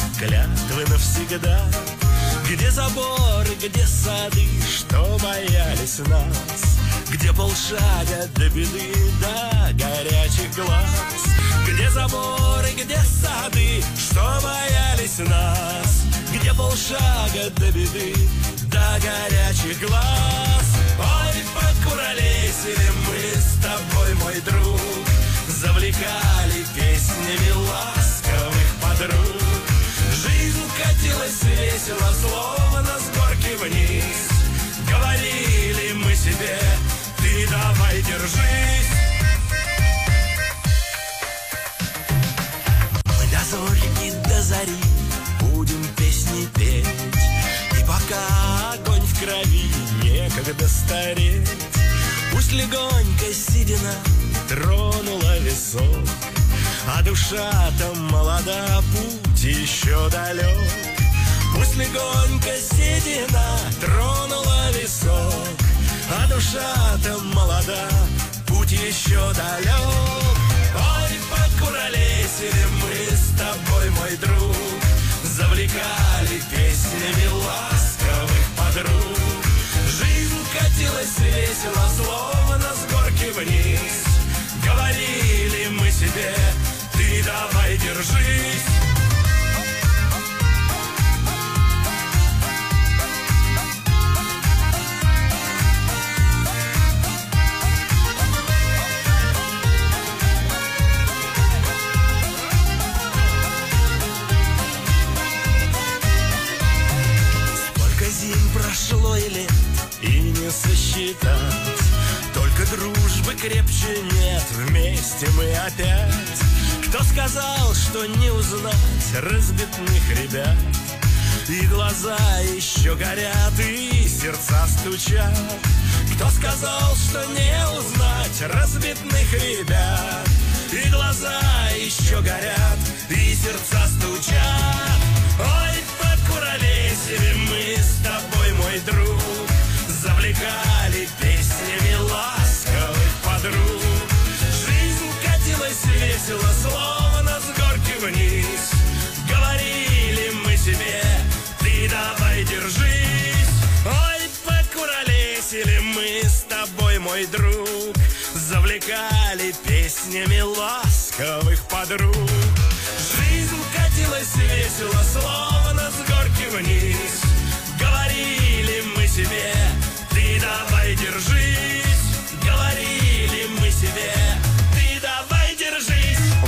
клятвы навсегда. Где заборы, где сады, что боялись нас, где полшага до беды, до горячих глаз. Где заборы, где сады, что боялись нас, где полшага до беды, до горячих глаз. Ой, покуролесили мы с тобой, мой друг, завлекали песнями ласковых подруг. Жизнь катилась весело, словно с горки вниз. Говорили мы себе: ты давай держись. Мы до зори и до зари будем песни петь, и пока огонь в крови, некогда стареть. Пусть легонько седина тронула висок, а душа-то молода, путь еще далек. Пусть легонько седина тронула висок, а душа-то молода, путь еще далек. Ой, покуролесили мы с тобой, мой друг, завлекали песнями ласковых подруг. Жизнь катилась весело, словно с горки вниз. Говорили мы себе: ты давай держись. Прошло и лет, и не сосчитать. Только дружбы крепче нет, вместе мы опять. Кто сказал, что не узнать разбитных ребят? И глаза еще горят, и сердца стучат. Кто сказал, что не узнать разбитных ребят? И глаза еще горят, и сердца стучат. Ой, покуролесили мы с тобой, мой друг, завлекали песнями ласковых подруг. Жизнь катилась весело, словно с горки вниз. Говорили мы себе: ты давай держись. Ой, покуролесили мы с тобой, мой друг, завлекали песнями ласковых подруг. Жизнь катилась весело, словно с горки вниз.